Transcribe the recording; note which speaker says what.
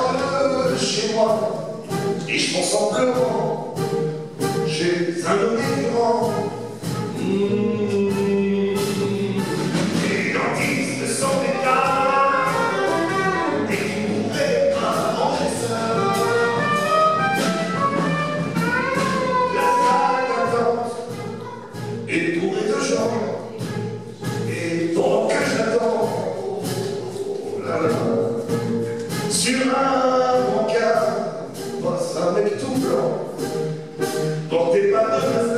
Speaker 1: sors de chez moi et je pense en pleurant chez un homme migrant. Les dentistes sont des tas et qui pourraient pas manger ça. La salle d'attente est bourrée de gens et pendant que j'attends, oh là là, sur un brancard passe un mec tout blanc porté par de la